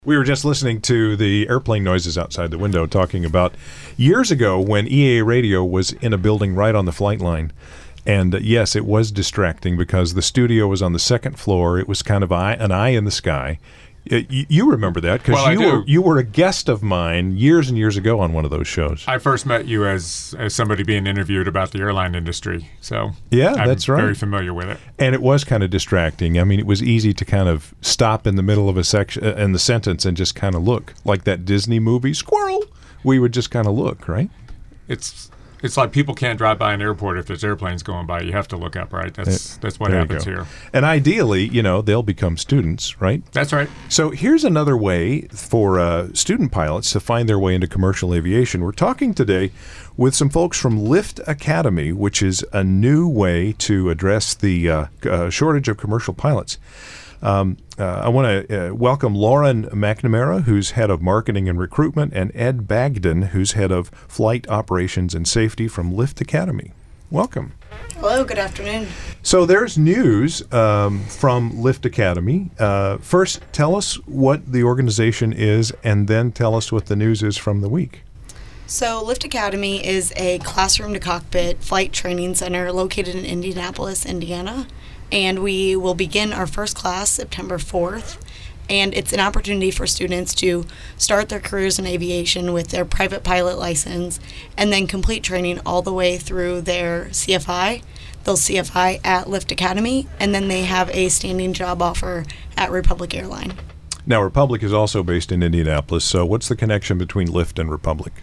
We were just listening to the airplane noises outside the window, talking about years ago when EAA radio was in a building right on the flight line. And yes, it was distracting because the studio was on the second floor. It was kind of an eye in the sky. You remember that because you were a guest of mine years and years ago on one of those shows. I first met you as somebody being interviewed about the airline industry. So yeah, that's right. I'm very familiar with it. And it was kind of distracting. I mean, it was easy to kind of stop in the middle of a section in the sentence and just kind of look, like that Disney movie Squirrel. We would just kind of look, right? It's like people can't drive by an airport if there's airplanes going by. You have to look up, right? That's what happens here. And ideally, they'll become students, right? That's right. So here's another way for student pilots to find their way into commercial aviation. We're talking today with some folks from Lift Academy, which is a new way to address the shortage of commercial pilots. I want to welcome Lauren McNamara, who's head of marketing and recruitment, and Ed Bagden, who's head of flight operations and safety from Lift Academy. Welcome. Hello, good afternoon. So there's news from Lift Academy. First, tell us what the organization is, and then tell us what the news is from the week. So Lift Academy is a classroom-to-cockpit flight training center located in Indianapolis, Indiana. And we will begin our first class September 4th. And it's an opportunity for students to start their careers in aviation with their private pilot license and then complete training all the way through their CFI. They'll CFI at Lift Academy, and then they have a standing job offer at Republic Airline. Now, Republic is also based in Indianapolis, so what's the connection between Lift and Republic?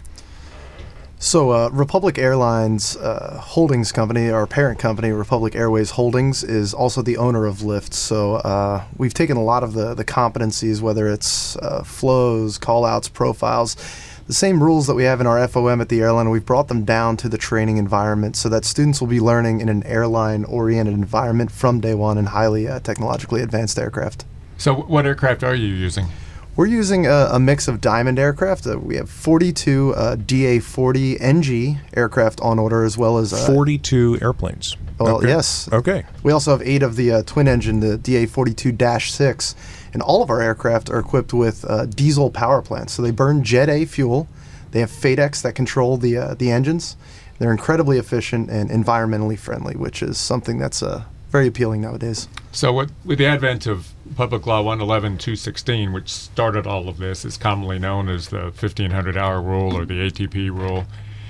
So Republic Airlines Holdings Company, our parent company, Republic Airways Holdings, is also the owner of Lift. So we've taken a lot of the competencies, whether it's flows, call-outs, profiles, the same rules that we have in our FOM at the airline, we've brought them down to the training environment so that students will be learning in an airline-oriented environment from day one in highly technologically advanced aircraft. So what aircraft are you using? We're using a mix of Diamond aircraft. We have 42 DA-40 NG aircraft on order, as well as 42 airplanes. Well, okay. Yes. Okay. We also have 8 of the twin engine, the DA-42-6, and all of our aircraft are equipped with diesel power plants. So they burn Jet A fuel. They have FADEX that control the engines. They're incredibly efficient and environmentally friendly, which is something that's very appealing nowadays. So with the advent of Public Law 111-216, which started all of this, is commonly known as the 1,500-hour rule or the ATP rule,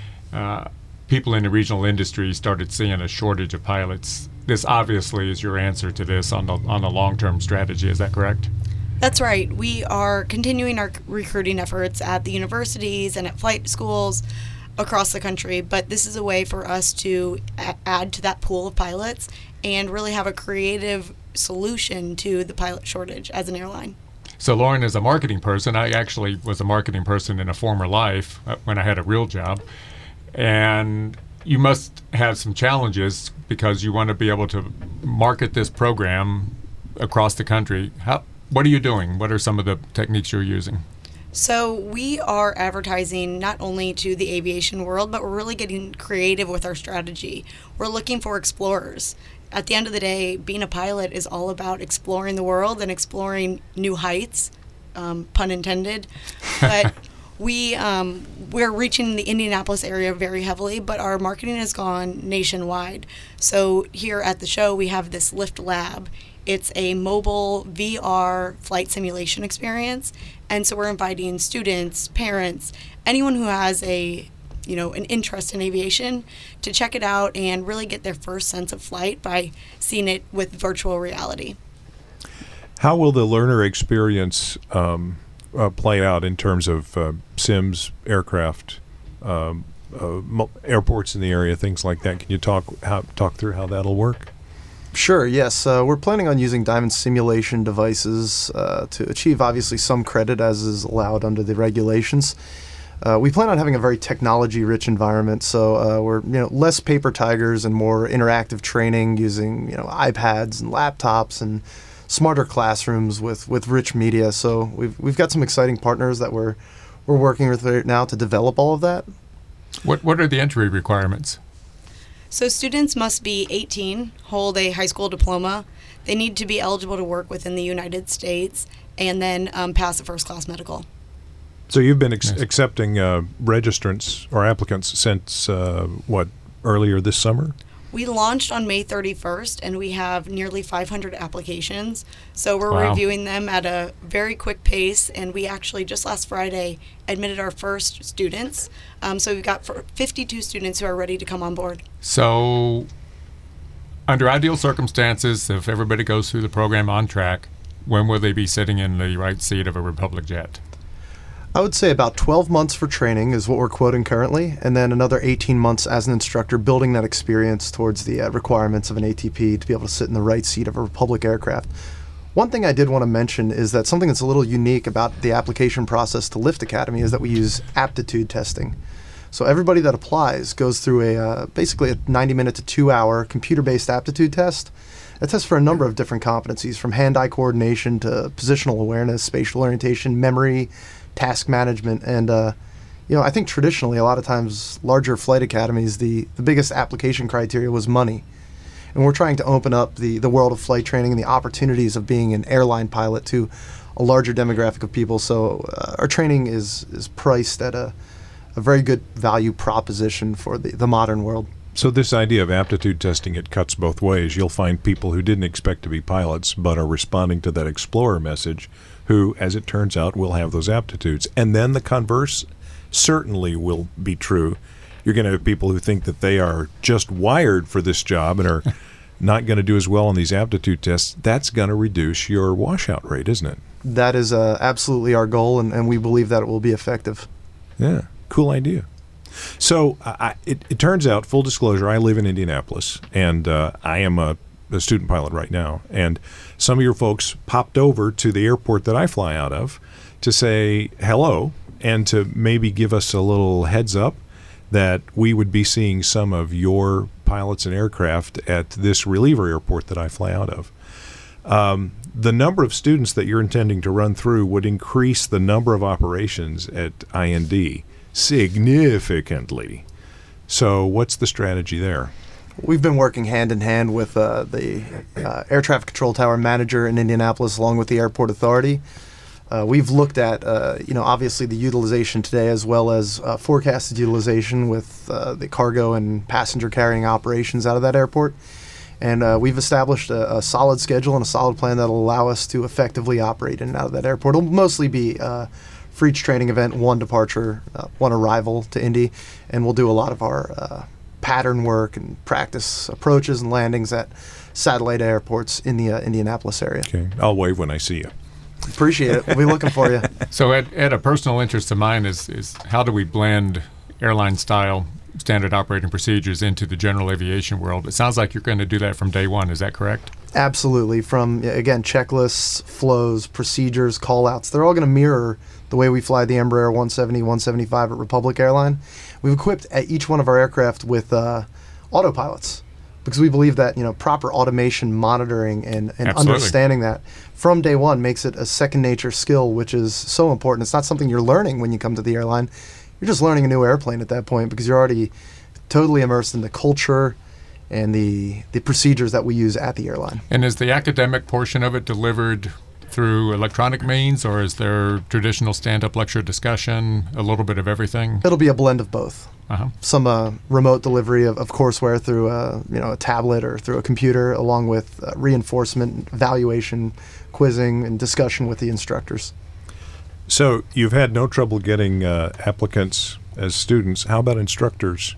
people in the regional industry started seeing a shortage of pilots. This obviously is your answer to this on the long-term strategy. Is that correct? That's right. We are continuing our recruiting efforts at the universities and at flight schools across the country, but this is a way for us to add to that pool of pilots and really have a creative solution to the pilot shortage as an airline. So Lauren is a marketing person. I actually was a marketing person in a former life when I had a real job. And you must have some challenges because you want to be able to market this program across the country. What are you doing? What are some of the techniques you're using? So we are advertising not only to the aviation world, but we're really getting creative with our strategy. We're looking for explorers. At the end of the day, being a pilot is all about exploring the world and exploring new heights, pun intended. But we're reaching the Indianapolis area very heavily, but our marketing has gone nationwide. So here at the show, we have this Lift Lab. It's a mobile VR flight simulation experience. And so we're inviting students, parents, anyone who has an interest in aviation to check it out and really get their first sense of flight by seeing it with virtual reality. How will the learner experience play out in terms of sims, aircraft, airports in the area, things like that? Can you talk through how that'll work? Sure, yes. We're planning on using Diamond simulation devices to achieve, obviously, some credit as is allowed under the regulations. We plan on having a very technology-rich environment, so we're less paper tigers and more interactive training using iPads and laptops and smarter classrooms with rich media. So we've got some exciting partners that we're working with right now to develop all of that. What are the entry requirements? So students must be 18, hold a high school diploma. They need to be eligible to work within the United States and then pass a first-class medical. So you've been accepting registrants or applicants since, earlier this summer? We launched on May 31st, and we have nearly 500 applications. So we're Wow. reviewing them at a very quick pace, and we actually just last Friday admitted our first students. So we've got 52 students who are ready to come on board. So, under ideal circumstances, if everybody goes through the program on track, when will they be sitting in the right seat of a Republic jet? I would say about 12 months for training is what we're quoting currently, and then another 18 months as an instructor building that experience towards the requirements of an ATP to be able to sit in the right seat of a Republic aircraft. One thing I did want to mention is that something that's a little unique about the application process to Lift Academy is that we use aptitude testing. So everybody that applies goes through basically a 90-minute to 2-hour computer-based aptitude test. It tests for a number of different competencies, from hand-eye coordination to positional awareness, spatial orientation, memory, task management. And I think traditionally a lot of times larger flight academies, the biggest application criteria was money. And we're trying to open up the world of flight training and the opportunities of being an airline pilot to a larger demographic of people. So our training is priced at a very good value proposition for the modern world. So this idea of aptitude testing, it cuts both ways. You'll find people who didn't expect to be pilots but are responding to that Explorer message who, as it turns out, will have those aptitudes. And then the converse certainly will be true. You're going to have people who think that they are just wired for this job and are not going to do as well on these aptitude tests. That's going to reduce your washout rate, isn't it? That is absolutely our goal, and we believe that it will be effective. Yeah, cool idea. So it turns out, full disclosure, I live in Indianapolis, and I am a student pilot right now. And some of your folks popped over to the airport that I fly out of to say hello and to maybe give us a little heads up that we would be seeing some of your pilots and aircraft at this reliever airport that I fly out of. The number of students that you're intending to run through would increase the number of operations at IND significantly. So what's the strategy there? We've been working hand in hand with the air traffic control tower manager in Indianapolis, along with the airport authority. We've looked at, obviously the utilization today, as well as forecasted utilization with the cargo and passenger carrying operations out of that airport. And we've established a solid schedule and a solid plan that will allow us to effectively operate in and out of that airport. It'll mostly be for each training event, one departure, one arrival to Indy, and we'll do a lot of our pattern work and practice approaches and landings at satellite airports in the Indianapolis area. Okay, I'll wave when I see you. Appreciate it. We'll be looking for you. So Ed, a personal interest of mine is how do we blend airline-style standard operating procedures into the general aviation world? It sounds like you're going to do that from day one. Is that correct? Absolutely. From, again, checklists, flows, procedures, call-outs, they're all going to mirror the way we fly the Embraer 170, 175 at Republic Airline. We've equipped each one of our aircraft with autopilots because we believe that proper automation, monitoring, and understanding that from day one makes it a second nature skill, which is so important. It's not something you're learning when you come to the airline. You're just learning a new airplane at that point because you're already totally immersed in the culture and the procedures that we use at the airline. And is the academic portion of it delivered through electronic means, or is there traditional stand-up lecture discussion, a little bit of everything? It'll be a blend of both. Some remote delivery of courseware through a tablet or through a computer, along with reinforcement, evaluation, quizzing, and discussion with the instructors. So you've had no trouble getting applicants as students. How about instructors?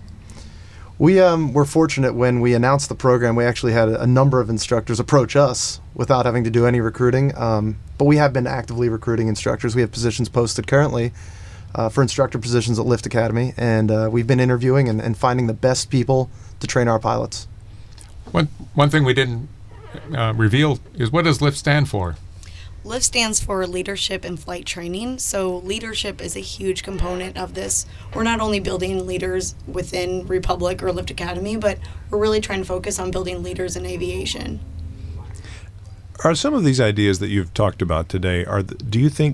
We were fortunate when we announced the program. We actually had a number of instructors approach us without having to do any recruiting. But we have been actively recruiting instructors. We have positions posted currently for instructor positions at Lift Academy, and we've been interviewing and finding the best people to train our pilots. One thing we didn't reveal is, what does LIFT stand for? LIFT stands for Leadership in Flight Training. So leadership is a huge component of this. We're not only building leaders within Republic or Lift Academy, but we're really trying to focus on building leaders in aviation. Are some of these ideas that you've talked about today, do you think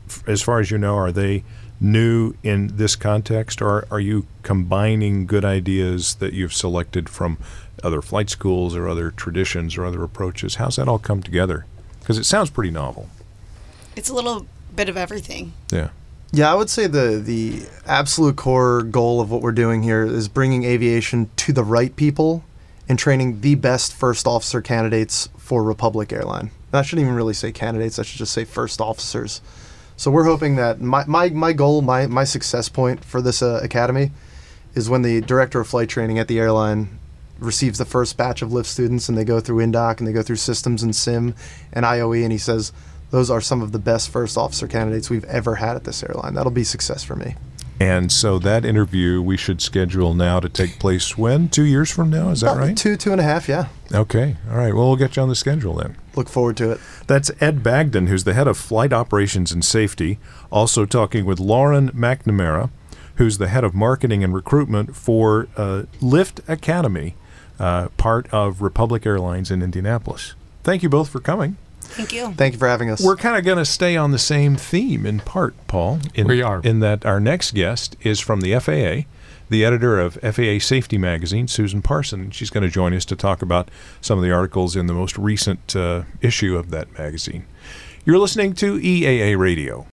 as far as you know, are they new in this context, or are you combining good ideas that you've selected from other flight schools or other traditions or other approaches? How's that all come together? Because it sounds pretty novel. It's a little bit of everything. Yeah. Yeah, I would say the absolute core goal of what we're doing here is bringing aviation to the right people and training the best first officer candidates for Republic Airline. And I shouldn't even really say candidates, I should just say first officers. So we're hoping that my goal, my success point for this academy is when the director of flight training at the airline receives the first batch of lift students and they go through INDOC and they go through systems and sim and IOE, and he says, those are some of the best first officer candidates we've ever had at this airline. That'll be success for me. And so that interview we should schedule now to take place when? 2 years from now, is that right? 2.5, yeah. Okay. All right. Well, we'll get you on the schedule then. Look forward to it. That's Ed Bagdon, who's the head of flight operations and safety. Also talking with Lauren McNamara, who's the head of marketing and recruitment for Lift Academy, part of Republic Airlines in Indianapolis. Thank you both for coming. Thank you. Thank you for having us. We're kind of going to stay on the same theme in part, Paul. We are. In that our next guest is from the FAA, the editor of FAA Safety Magazine, Susan Parson. She's going to join us to talk about some of the articles in the most recent issue of that magazine. You're listening to EAA Radio.